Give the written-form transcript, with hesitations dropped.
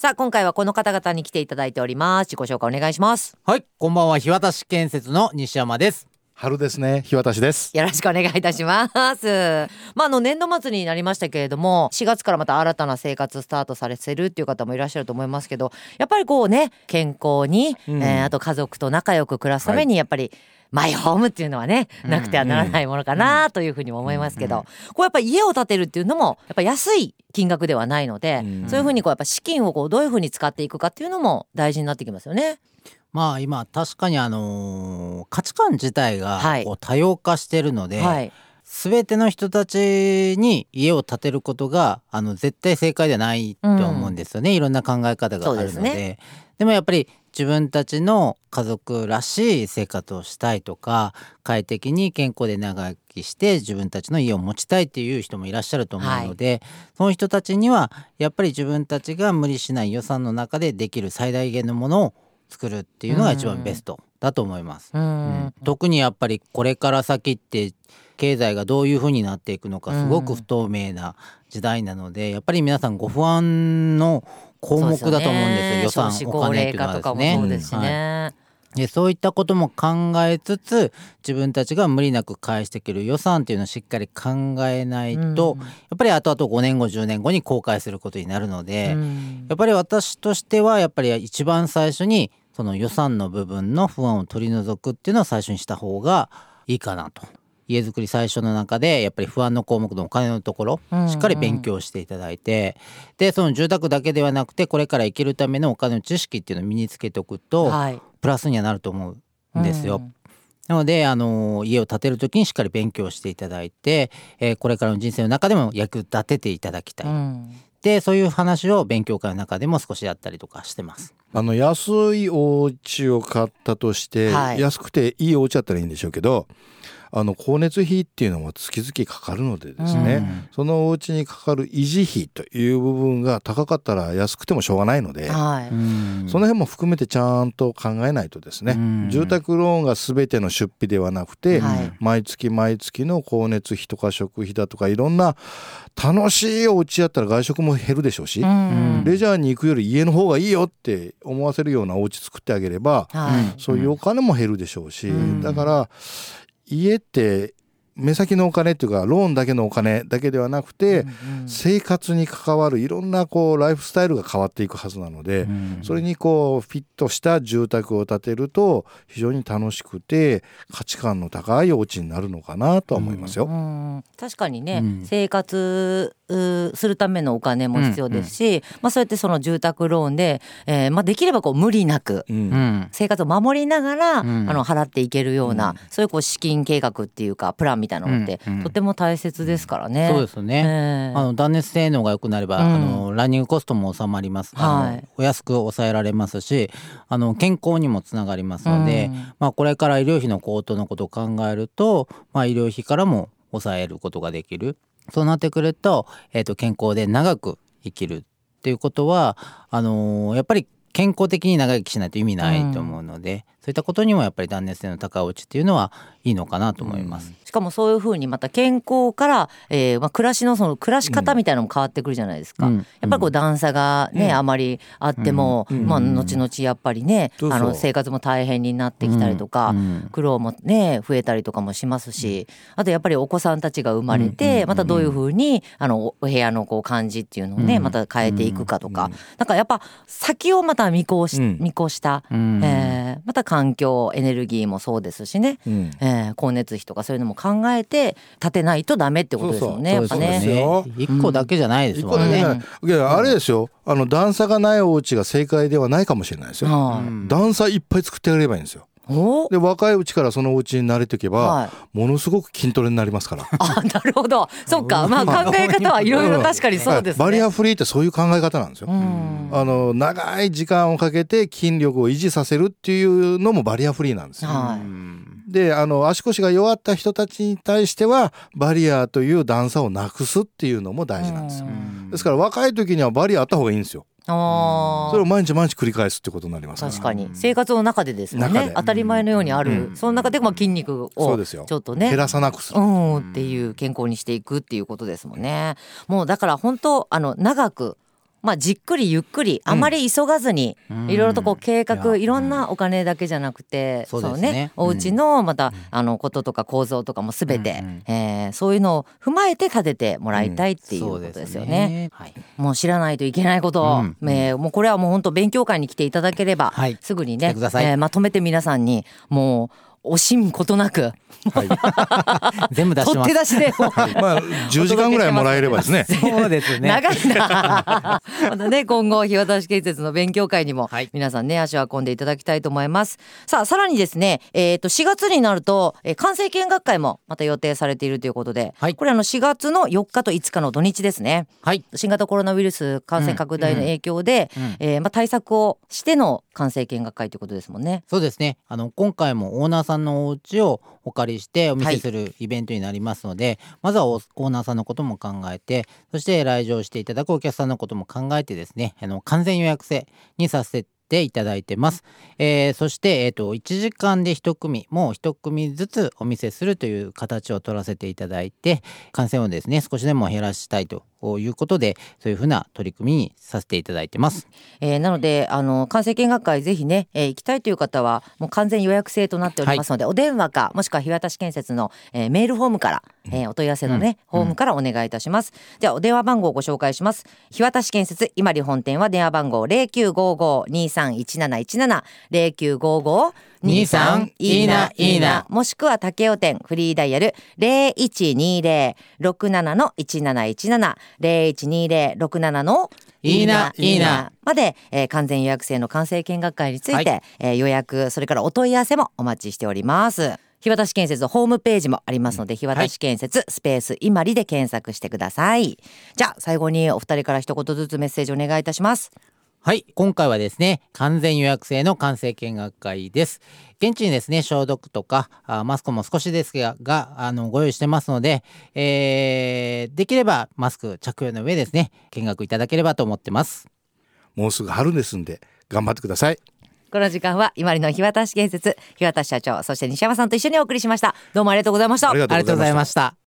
さあ今回はこの方々に来ていただいております。自己紹介お願いします。 はい、こんばんは。日渡建設の西山です。 春ですね。日渡です。 よろしくお願いいたします。年度末になりましたけれども、4月からまた新たな生活スタートされてるっていう方もいらっしゃると思いますけど、やっぱりこうね、健康に、あと家族と仲良く暮らすためにやっぱり、マイホームっていうのはね、なくてはならないものかなというふうにも思いますけど、こうやっぱ家を建てるっていうのもやっぱ安い金額ではないので、そういうふうにこうやっぱ資金をこうどういうふうに使っていくかっていうのも大事になってきますよね。 今確かに価値観自体がこう多様化してるので、全ての人たちに家を建てることが絶対正解ではないと思うんですよね、いろんな考え方があるので。でもやっぱり自分たちの家族らしい生活をしたいとか、快適に健康で長生きして自分たちの家を持ちたいっていう人もいらっしゃると思うので、その人たちにはやっぱり自分たちが無理しない予算の中でできる最大限のものを作るっていうのが一番ベストだと思います。特にやっぱりこれから先って経済がどういう風になっていくのかすごく不透明な時代なので、やっぱり皆さんご不安の項目だと思うんですよ。予算、お金っていうのはですね。 そうですしね。 でそういったことも考えつつ、自分たちが無理なく返していける予算っていうのをしっかり考えないと、やっぱり後々5年後10年後に後悔することになるので、やっぱり私としてはやっぱり一番最初にその予算の部分の不安を取り除くっていうのを最初にした方がいいかなと。家づくり最初の中でやっぱり不安の項目のお金のところしっかり勉強していただいて、でその住宅だけではなくてこれから生きるためのお金の知識っていうのを身につけておくと、プラスにはなると思うんですよ。なので家を建てる時にしっかり勉強していただいて、これからの人生の中でも役立てていただきたい、でそういう話を勉強会の中でも少しやったりとかしてます。 安いお家を買ったとして、安くていいお家だったらいいんでしょうけど、光熱費っていうのも月々かかるのでですね、そのお家にかかる維持費という部分が高かったら安くてもしょうがないので、その辺も含めてちゃんと考えないとですね、住宅ローンが全ての出費ではなくて、毎月毎月の光熱費とか食費だとかいろんな楽しいお家やったら外食も減るでしょうし、レジャーに行くより家の方がいいよって思わせるようなお家作ってあげれば、そういうお金も減るでしょうし、だから家って目先のお金っていうかローンだけのお金だけではなくて、生活に関わるいろんなライフスタイルが変わっていくはずなので、それにフィットした住宅を建てると非常に楽しくて価値観の高いお家になるのかなとは思いますよ。 確かにね、生活するためのお金も必要ですし、そうやってその住宅ローンで、できれば無理なく、生活を守りながら、払っていけるような、そういう資金計画っていうかプランみたいなのって、とても大切ですからね。 そうですね、断熱性能が良くなれば、ランニングコストも収まります。お安く抑えられますし、健康にもつながりますので、これから医療費の高騰のことを考えると、医療費からも抑えることができる。そうなってくると、健康で長く生きるっていうことはやっぱり健康的に長生きしないと意味ないと思うので、そういったことにもやっぱり断熱性の高いお家っていうのはいいのかなと思います。 しかもそういうふうにまた健康から、暮らしのその暮らし方みたいなのも変わってくるじゃないですか。やっぱり段差がね、あまりあっても、後々やっぱりね、生活も大変になってきたりとか、苦労もね増えたりとかもしますし、あとやっぱりお子さんたちが生まれて、またどういうふうにお部屋の感じっていうのをね、また変えていくかとか、なんかやっぱ先をまた見越した、また環境エネルギーもそうですしね、光熱費とかそういうのも考えて建てないとダメってことですよね。やっぱね、 一個だけじゃないですもんね。 あれですよ、段差がないお家が正解ではないかもしれないですよ。段差いっぱい作ってやればいいんですよ。で若いうちからそのお家に慣れていけば、ものすごく筋トレになりますから。 なるほど、そっか、考え方はいろいろ確かにそうですね。 バリアフリーってそういう考え方なんですよ。長い時間をかけて筋力を維持させるっていうのもバリアフリーなんですよ。で足腰が弱った人たちに対してはバリアという段差をなくすっていうのも大事なんですよ。ですから若い時にはバリアあった方がいいんですよ。それを毎日毎日繰り返すってことになりますから。 確かに生活の中でですもんね、当たり前のようにある、その中で筋肉をちょっとね減らさなくするっていう健康にしていくっていうことですもんね。もうだから本当長くじっくりゆっくりあまり急がずに、いろいろとこう計画、いろんなお金だけじゃなくて、 そうですね、 お家のまたこととか構造とかも全て、そういうのを踏まえて建ててもらいたいっていうことですよね。もう知らないといけないこと、もうこれはもう本当勉強会に来ていただければ、すぐにね、まとめて皆さんにもう惜しむことなく、 全部出します。 取って出しで 10時間ぐらいもらえればですね。 そうですね。 長いな。またね、今後日渡建設の勉強会にも皆さんね、足を運んでいただきたいと思います。さあ、さらにですね、4月になると関西見学会もまた予定されているということで、これ4月の4日と5日の土日ですね。新型コロナウイルス感染拡大の影響で、対策をしての関西見学会ということですもんね。 そうですね。今回もオーナーさんのお家をお借りしてお見せするイベントになりますので、まずはオーナーさんのことも考えて、そして来場していただくお客さんのことも考えてですね、完全予約制にさせていただいてます。そして、1時間で1組、もう1組ずつお見せするという形を取らせていただいて、感染をですね少しでも減らしたいということで、そういうふうな取り組みにさせていただいてます。 なので関西見学会ぜひね、行きたいという方はもう完全予約制となっておりますので、お電話かもしくは日渡建設の、メールフォームから、お問い合わせのね、フォームからお願いいたします。ではお電話番号をご紹介します。日渡建設今里本店は電話番号 0955-231717 0955-23いいないいな、もしくは竹尾店フリーダイヤル 0120-67-1717 0120-67のいいないいなまで、完全予約制の関西見学会について、予約、それからお問い合わせもお待ちしております。日渡建設のホームページもありますので、日渡建設スペース今里で検索してください。じゃあ最後にお二人から一言ずつメッセージお願いいたします。 はい、今回はですね、完全予約制の完成見学会です。現地にですね、消毒とかマスクも少しですがご用意してますので、できればマスク着用の上ですね、見学いただければと思ってます。 もうすぐ春ですんで頑張ってください。 この時間は今里の日渡建設日渡社長、そして西山さんと一緒にお送りしました。どうもありがとうございました。 ありがとうございました。